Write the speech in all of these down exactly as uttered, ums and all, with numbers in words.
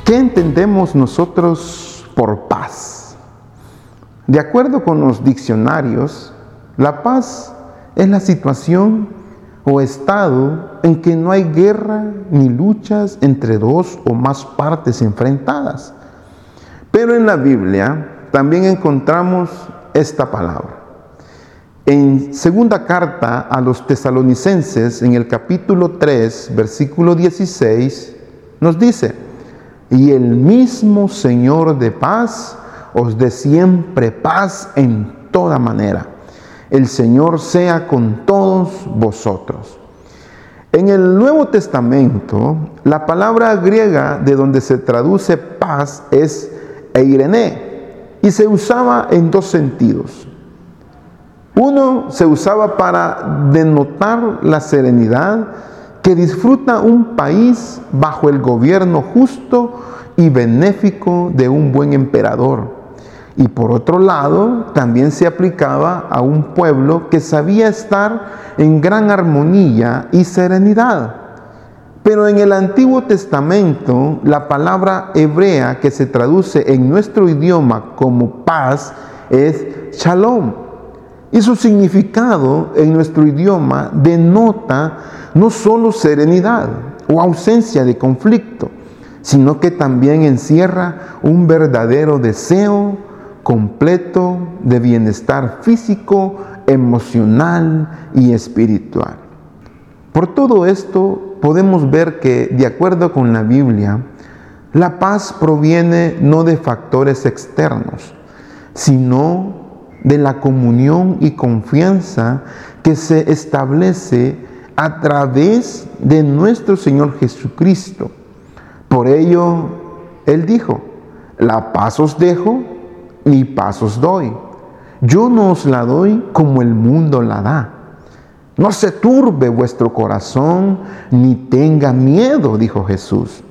¿Qué entendemos nosotros por paz? De acuerdo con los diccionarios, la paz es la situación o estado en que no hay guerra ni luchas entre dos o más partes enfrentadas. Pero en la Biblia también encontramos esta palabra. En segunda carta a los tesalonicenses, en el capítulo tres, versículo dieciséis, nos dice: y el mismo Señor de paz os dé siempre paz en toda manera. El Señor sea con todos vosotros. En el Nuevo Testamento, la palabra griega de donde se traduce paz es eirene, y se usaba en dos sentidos. Uno, se usaba para denotar la serenidad que disfruta un país bajo el gobierno justo y benéfico de un buen emperador. Y por otro lado, también se aplicaba a un pueblo que sabía estar en gran armonía y serenidad. Pero en el Antiguo Testamento, la palabra hebrea que se traduce en nuestro idioma como paz es shalom. Y su significado en nuestro idioma denota no solo serenidad o ausencia de conflicto, sino que también encierra un verdadero deseo completo de bienestar físico, emocional y espiritual. Por todo esto podemos ver que, de acuerdo con la Biblia, la paz proviene no de factores externos, sino de la comunión y confianza que se establece a través de nuestro Señor Jesucristo. Por ello, Él dijo: la paz os dejo, mi paz os doy. Yo no os la doy como el mundo la da. No se turbe vuestro corazón, ni tenga miedo, dijo Jesús.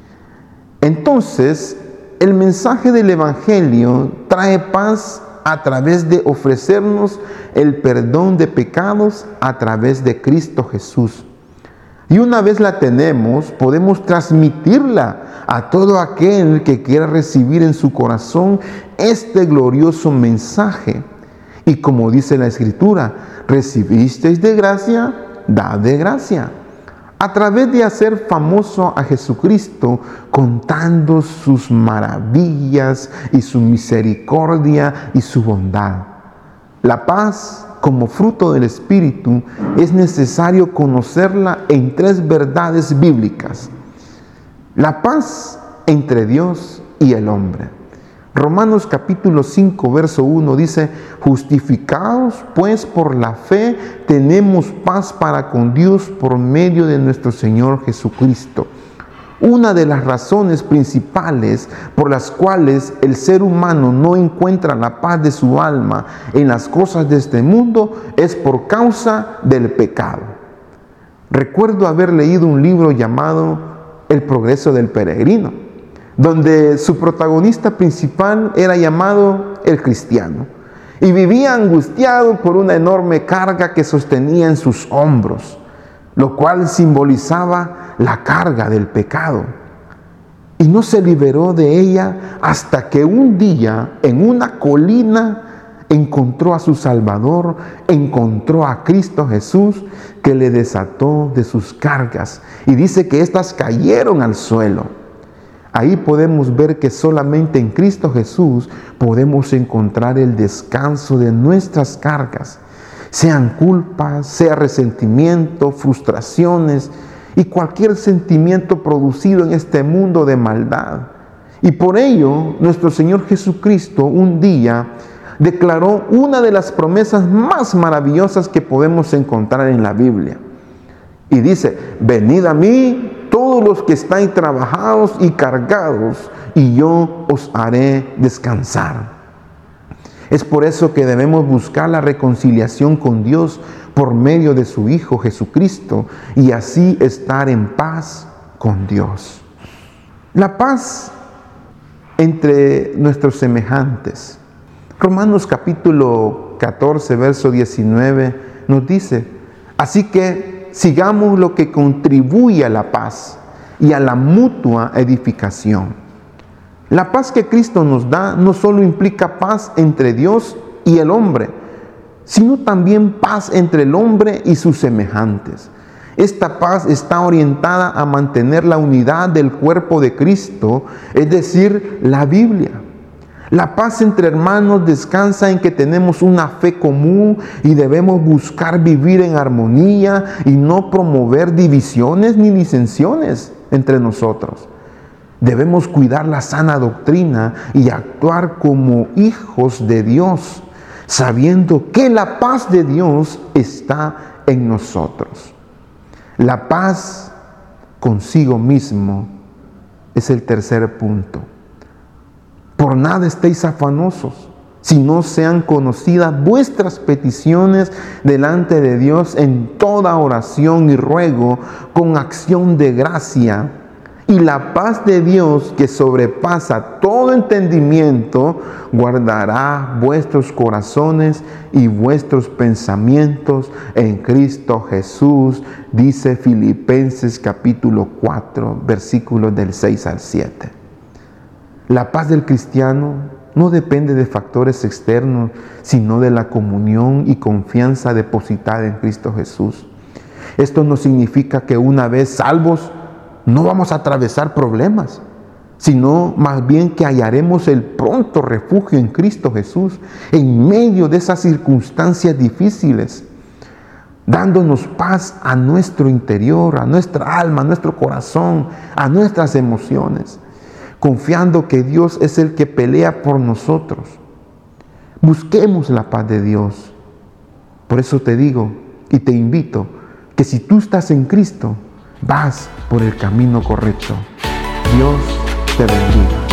Entonces, el mensaje del Evangelio trae paz a través de ofrecernos el perdón de pecados a través de Cristo Jesús. Y una vez la tenemos, podemos transmitirla a todo aquel que quiera recibir en su corazón este glorioso mensaje. Y como dice la Escritura, recibisteis de gracia, dad de gracia. A través de hacer famoso a Jesucristo, contando sus maravillas y su misericordia y su bondad. La paz, como fruto del Espíritu, es necesario conocerla en tres verdades bíblicas. La paz entre Dios y el hombre. Romanos capítulo cinco, verso uno dice: justificados pues por la fe, tenemos paz para con Dios por medio de nuestro Señor Jesucristo. Una de las razones principales por las cuales el ser humano no encuentra la paz de su alma en las cosas de este mundo es por causa del pecado. Recuerdo haber leído un libro llamado El progreso del peregrino, donde su protagonista principal era llamado el cristiano, y vivía angustiado por una enorme carga que sostenía en sus hombros, lo cual simbolizaba la carga del pecado. Y no se liberó de ella hasta que un día, en una colina, encontró a su Salvador, encontró a Cristo Jesús, que le desató de sus cargas. Y dice que éstas cayeron al suelo. Ahí podemos ver que solamente en Cristo Jesús podemos encontrar el descanso de nuestras cargas, sean culpas, sea resentimiento, frustraciones y cualquier sentimiento producido en este mundo de maldad. Y por ello, nuestro Señor Jesucristo un día declaró una de las promesas más maravillosas que podemos encontrar en la Biblia. Y dice: venid a mí todos los que estáis trabajados y cargados, y yo os haré descansar. Es por eso que debemos buscar la reconciliación con Dios por medio de su Hijo Jesucristo, y así estar en paz con Dios. La paz entre nuestros semejantes. Romanos capítulo catorce, verso diecinueve nos dice: así que sigamos lo que contribuye a la paz y a la mutua edificación. La paz que Cristo nos da no solo implica paz entre Dios y el hombre, sino también paz entre el hombre y sus semejantes. Esta paz está orientada a mantener la unidad del cuerpo de Cristo, es decir, la Biblia. La paz entre hermanos descansa en que tenemos una fe común y debemos buscar vivir en armonía y no promover divisiones ni disensiones entre nosotros. Debemos cuidar la sana doctrina y actuar como hijos de Dios, sabiendo que la paz de Dios está en nosotros. La paz consigo mismo es el tercer punto. Por nada estéis afanosos, si no sean conocidas vuestras peticiones delante de Dios en toda oración y ruego con acción de gracia. Y la paz de Dios, que sobrepasa todo entendimiento, guardará vuestros corazones y vuestros pensamientos en Cristo Jesús, dice Filipenses capítulo cuatro, versículos del seis al siete. La paz del cristiano no depende de factores externos, sino de la comunión y confianza depositada en Cristo Jesús. Esto no significa que una vez salvos no vamos a atravesar problemas, sino más bien que hallaremos el pronto refugio en Cristo Jesús en medio de esas circunstancias difíciles, dándonos paz a nuestro interior, a nuestra alma, a nuestro corazón, a nuestras emociones, confiando que Dios es el que pelea por nosotros. Busquemos la paz de Dios. Por eso te digo y te invito que si tú estás en Cristo, vas por el camino correcto. Dios te bendiga.